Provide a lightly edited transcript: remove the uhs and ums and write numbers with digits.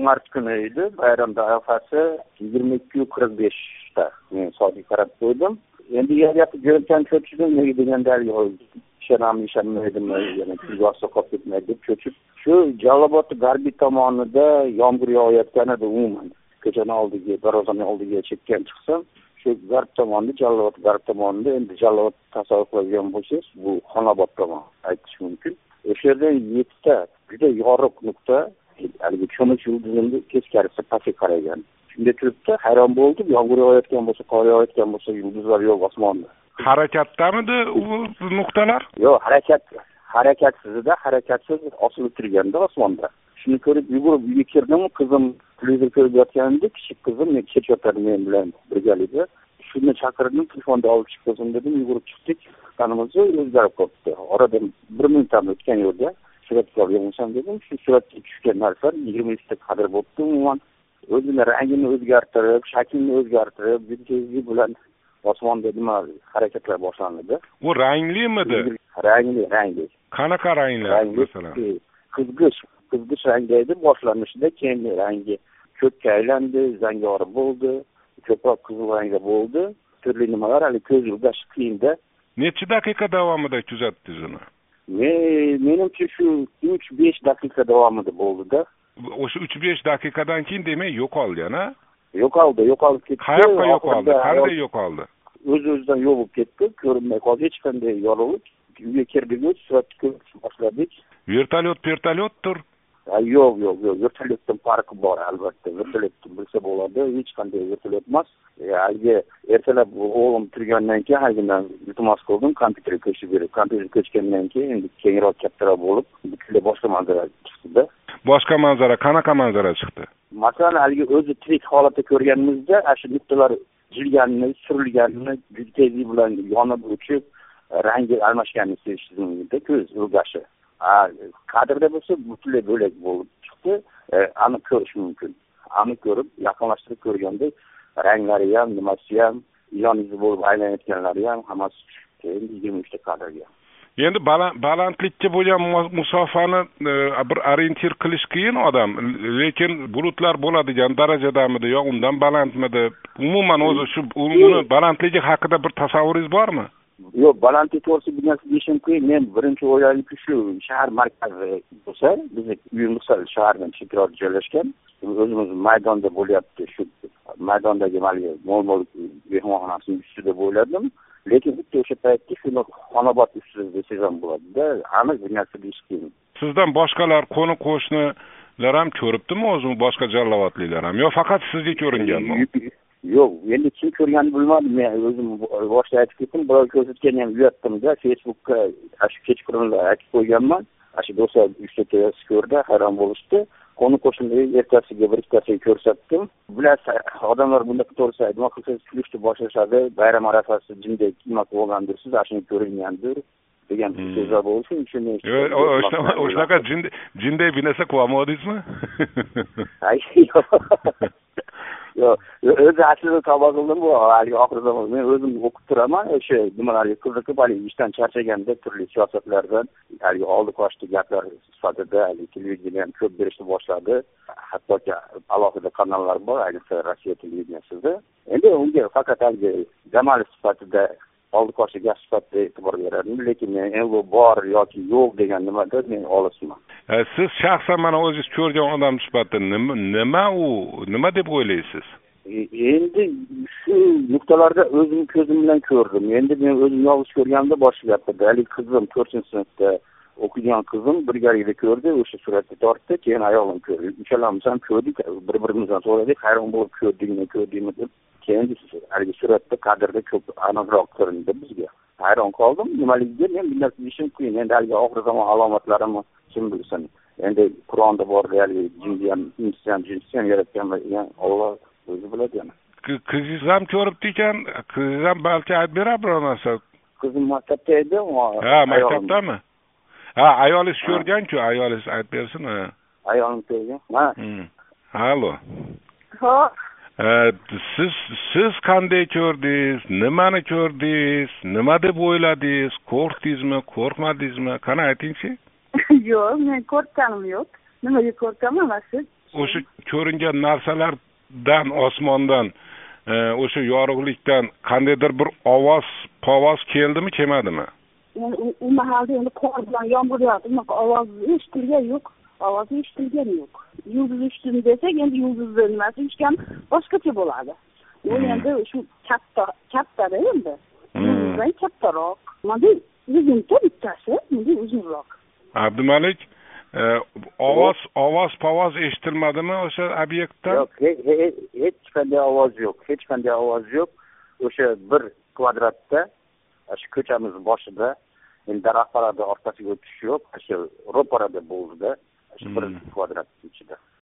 mart kuni edi. Bayram arafasi 22:45da men soatga qarab qo'ydim. Endi yerga jo'natgan cho'chdim nega deganda ishonmaydimi, yana kuzatsa qolib ketmaydi deb cho'chib. Shu Jalolobod Garbiy tomonida yomg'ir yog'ayotgan edi umuman. Ko'chani oldiga, darvozaning oldiga chekkan chiqsam, shu Garb tomonida, Jalolobod Garb tomonida endi Jalolobod tasavvur qilgan bo'lsangiz, bu Xonobod tomon aytish mumkin. O'sha yerdan 7 ta juda yorug' nuqta, haligi cho'mich yulduzimni teskarisi pastga qaragan. Shunda turibdi, hayron bo'ldim, yomg'ir yog'ayotgan bo'lsa, qor yog'ayotgan bo'lsa, yulduzlar yo'q osmonda. Harakatdamidi u nuqtalar? Yo'q, harakatsizda, harakatsiz osilib turganda osmonda. Shuni ko'rib yugurib uyga kirdim, qizim televizor ko'rib yotganda, kichik qizim men kechayotgan men bilan birgalikda. Shuni chaqirdim, telefonda olib chiqdim dedim, yugurib chiqdik. Qanimiz o'zgarib qolibdi. Oradan 1 minutdan o'tgan yo'lda suratga olgan dedim, shu suratga tushgan narsa 20 ta kadr bo'libdi umuman. O'zini rangini o'zgartirib, shaklini o'zgartirib, tezlik bilan osmonda nima harakatlar boshlandi. U ranglimidi? Rangli. Qanaqa ranglar masalan? Qizg'ish rangda edi boshlanishida, keyin rangi ko'kka aylandi, zangori bo'ldi, ko'proq qizil rangda bo'ldi. Turli nimalar hali ko'z ilgash qiyinda. Necha daqiqa davomida kuzatdingiz uni? Menimcha shu 3-5 daqiqa davomida bo'ldi-da. O'sha 3-5 daqiqadan keyin demak yo'qolgan-a? Yo'qolib ketdi. Qayoqqa yo'qoldi? Qanday yo'qoldi? O'z-o'zidan yo'q bo'lib ketdi, ko'rinmay qoldi, hech qanday yorug'lik. Uyga kirdik, suratga ko'rishni boshladik. Vertolyotdir. Yo'q, vertolyotdan farqi bor albatta. Vertolyotni bilsa bo'ladi, hech qanday vertolyot emas. Haligi ertalab o'g'lim turgandan keyin halgidan iltimos qildim, kompyuterga ko'chib berib, kompyuter ko'chgandan keyin endi kengroq kattaroq bo'lib, butunlay boshqa manzara chiqdi-da. Boshqa manzara, qanaqa manzara chiqdi? Masalan, haligi o'zi tirik holatda ko'rganimizda, shu nuqtalar jilganini, surilganini, tezlik bilan yonib o'chib, rangi almashganini sezish mumkin, ko'z ilgashi. Kadrda bo'lsa butunlay bo'lak bo'lib chiqdi, aniq ko'rish mumkin. Aniq ko'rib, yaqinlashtirib ko'rganda ranglari ham, nimasi ham, yoniga bo'lib aylanayotganlari ham hammasi keyin 23 ta kadrga. Endi balandlikka bo'lgan musofani bir orientir qilish qiyin odam, lekin bulutlar bo'ladigan darajadamidi yo undan balandmidi? Umuman o'zi shu uni balandligi haqida bir tasavvuringiz bormi? Yo'q, balandlik to'g'risida bir narsa deyishim qiyin. Men birinchi o'yladimki, shu shahar markazi bo'lsa, bizning uyimiz shahardan chetroqda joylashgan, o'zimiz maydonda bo'lyapti, shu maydondagi mo'l-mo'l mehmonxonasining ustida bo'yladim. Lekin bitta o'sha paytda shuni Xonobod ustida desangiz ham bo'ladi-da, aniq bir narsa deyish qiyin. Sizdan boshqalar, qo'ni-qo'shnilar ham ko'ribdimi o'zimi, boshqa jallovatliklar ham, yo faqat sizga ko'ringanmi? Yo'q, endi kim ko'rganini bilmadim. Men o'zim boshida aytib ketdim, birov ko'rsatgan ham uyatdim-da, Facebookka shu kechqurunlar aytib qo'yganman. Shu do'stlar 3 ta ko'rdi, hayron bo'lishdi. Qo'ni-qo'shnilar ertasiga bir ikkitasiga ko'rsatdim. Bilasiz, odamlar bunda to'g'risi nima qilsangiz kulishni boshlashadi. Bayram arafasi jinday nima bo'lgandirsiz, shuni ko'ringandir degan so'zlar bo'lsin, shuni. O'shanaqa jinday binasa qilmadingizmi? Yo'q, o'zi aslida tavba qildim bu, haligi oxir zamon men o'zim o'qib turaman, o'sha nimalarga qiziqib, haligi ishdan charchaganda turli siyosatlardan, haligi oldi qochdi gaplar sifatida haligi televideniya ham ko'p berishni boshladi. Hattoki alohida kanallar bor, ayniqsa Rossiya televideniyasida. Endi unga faqat haligi jamoat sifatida oldi qochdi gap sifatida e'tibor beradim, lekin men endi bor yoki yo'q degan nimada men olisman. Siz shaxsan mana o'zingiz ko'rgan odam sifatida nima deb o'ylaysiz? Endi shu nuqtalarda o'zim ko'zim bilan ko'rdim. Endi men o'zim yolg'iz ko'rganimda boshqa gap edi. Hali qizim 4-sinfda o'qigan qizim birgalikda ko'rdi, o'sha suratni tortdi, keyin ayolim ko'rdi. Uchalamiz ham ko'rdik, bir-birimizdan so'radik, hayron bo'lib ko'rdingmi deb. Keyin haligi suratda kadrda ko'p aniqroq ko'rindi bizga. Hayron qoldim. Nimaligiga men bir narsa deyishim qiyin. Endi haligi oxir zamon alomatlarini kim bilsin. Endi Qur'onda bor, haligi jinni ham, insi ham yaratgan Alloh o'zi biladi yana. Qizingiz ham ko'ribdi ekan, qizingiz ham balki aytib berar biror narsa. Qizim maktabda edi. Ha, maktabdami? Ha, ayolingiz ko'rgan-ku, ayolingiz aytib bersin. Ayolim ko'rgan. Ha. Allo. Ha. Siz qanday ko'rdingiz? Nimani ko'rdingiz? Nima deb o'yladingiz? Qo'rqdingizmi, qo'rqmadingizmi? Qani ayting-chi. Yo'q, men qo'rqqanim yo'q. Nimaga qo'rqaman, siz o'sha ko'ringan narsalardan osmondan o'sha yorug'likdan qandaydir bir ovoz keldimi, kelmadimi? Yani u mahalda endi qor bilan yomg'ir yog'di, unaqa ovoz eshitilgani yo'q. Ovozi eshitilgani yo'q. Yulduz uchdim desak, endi yulduzni nimasi uchgan boshqacha bo'ladi. U endi shu katta-da endi. Yulduzdan kattaroq. Mana uzuncha bittasi, bunday uzunroq. Abdumalik, ovoz eshitilmadimi o'sha obyektdan? Yo'q, hech qanday ovoz yo'q. Hech qanday ovoz yo'q. O'sha bir kvadratda, shu ko'chamiz boshida, endi daraxtlarning orqasiga o'tish yo'q. Shu ro'parada bo'ldi, shu bir kvadrat ichida.